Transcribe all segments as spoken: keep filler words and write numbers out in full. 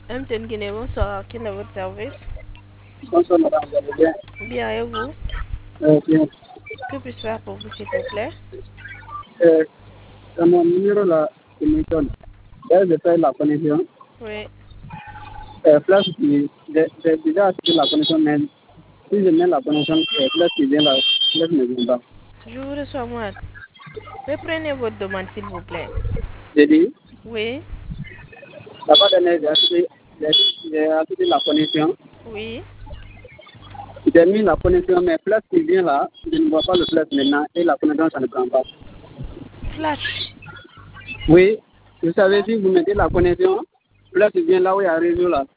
M T N Guinée, bonsoir. Quel est votre service? Bonsoir madame, vous allez bien? Bien, et vous? Euh, bien. Que puis-je faire pour vous, s'il vous plaît? Euh, dans mon numéro là, qui me donne, là, je fais la connexion. Oui. Euh, place qui, j'ai j'ai déjà acheté la connexion, mais si je mets la connexion, euh, place qui vient là, place ne vient pas. Je vous reçois, moi. Reprenez votre demande, s'il vous plaît. J'ai dit, Oui. la fois dernière, j'ai acheté, j'ai j'ai acheté la connexion. Oui. J'ai mis la connexion, mais place qui vient là, je ne vois pas le place maintenant, et la connexion, ça ne prend pas. Flash. Oui, vous savez, si vous mettez la connexion, place qui vient là où il y a un réseau là.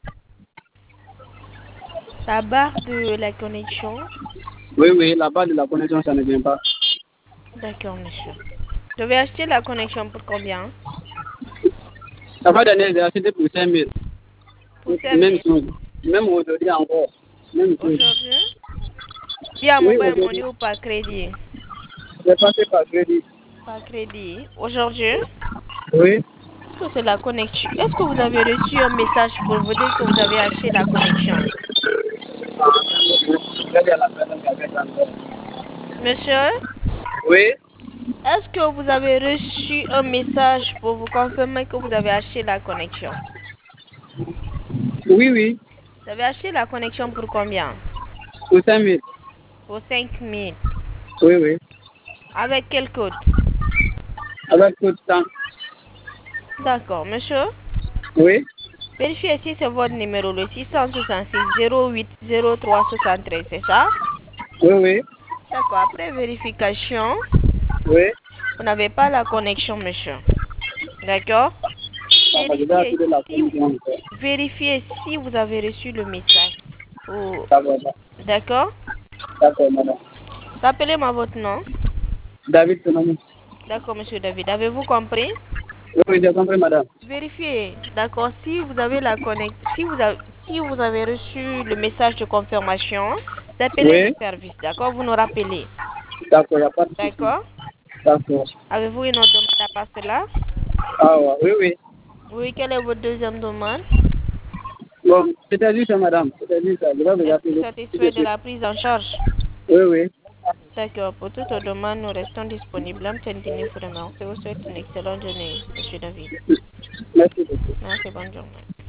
La barre de la connexion. Oui, oui, la barre de la connexion, ça ne vient pas. D'accord, monsieur. Je vais acheter la connexion pour combien? La fois dernière, j'ai acheté pour cinq mille. Pour cinq Même mille. chose. Même aujourd'hui encore. Même chose. Aujourd'hui? Bien, Oui, mobile money aujourd'hui. ou par crédit? J'ai passé par crédit. Par crédit. Aujourd'hui? Oui. Est-ce que c'est la connexion? Est-ce que vous avez reçu un message pour vous dire que vous avez acheté la connexion? Très bien, la personne qui avait ça. Monsieur, Oui. est-ce que vous avez reçu un message pour vous confirmer que vous avez acheté la connexion? Oui, oui. Vous avez acheté la connexion pour combien? Pour cinq mille. Pour cinq mille. Oui, oui. Avec quel code? Avec tout le temps. D'accord, monsieur. Oui. Vérifiez si c'est votre numéro, le six cent soixante-six zéro huit zéro trois soixante-treize, c'est ça? Oui, oui. D'accord, après vérification, Oui. vous n'avez pas la connexion, monsieur. D'accord? D'accord, je vais Vérifiez acheter la si, connexion. vérifiez si vous avez reçu le message. Oh, D'accord, d'accord? d'accord, madame. Rappelez-moi votre nom. David Sonomi. D'accord, monsieur David. Avez-vous compris? Oui, oui, j'ai compris, madame. Vérifiez. D'accord. Si vous avez la connexion, si vous avez, si vous avez reçu le message de confirmation, appelez le Oui. service. D'accord? Vous nous rappelez. D'accord, il n'y a pas de souci. D'accord? D'accord. Avez-vous une autre demande à part cela? Ah, ouais. Oui, oui. Oui, quelle est votre deuxième demande? Bon, c'était juste ça, madame. C'était juste ça. Je vais vous Êtes-vous appeler tout de satisfait de suite. la prise en charge? Oui, oui. D'accord. Pour toute demande, nous restons disponibles. M T N Guinée vous remercie. Vous souhaite une excellente journée, monsieur David. Merci beaucoup. Merci, bonne journée.